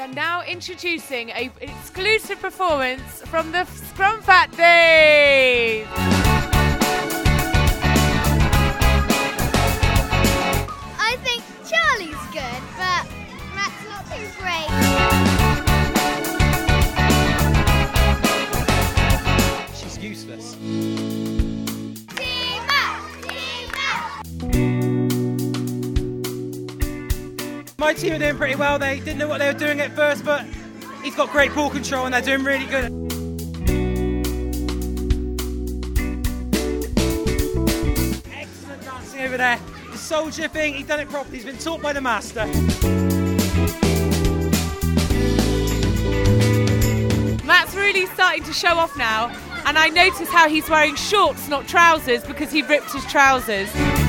are now introducing an exclusive performance from the Scrumfat Days. I think Charlie's good, but Matt's not too great. She's useless. Team Matt! Team Matt! My team are doing pretty well. They didn't know what they were doing at first, but he's got great ball control and they're doing really good. Excellent dancing over there. The soldier thing, he's done it properly. He's been taught by the master. Matt's really starting to show off now, and I notice how he's wearing shorts, not trousers, because he ripped his trousers.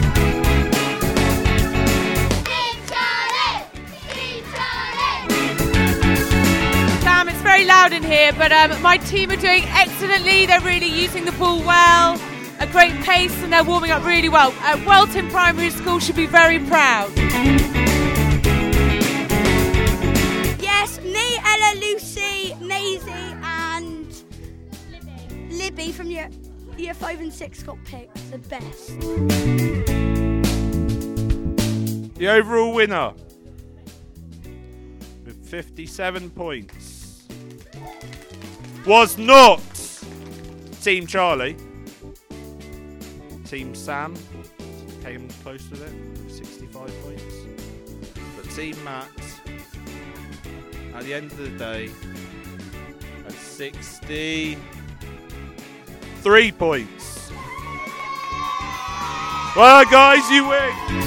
Sam, it's very loud in here, but my team are doing excellently. They're really using the ball well, a great pace, and they're warming up really well. Welton Primary School should be very proud. Yes, me, Ella, Lucy, Maisie and Libby from year 5 and 6 got picked the best. The overall winner with 57 points was not Team Charlie. Team Sam came close with it, 65 points. But Team Matt, at the end of the day, had 63 points. Well, guys, you win.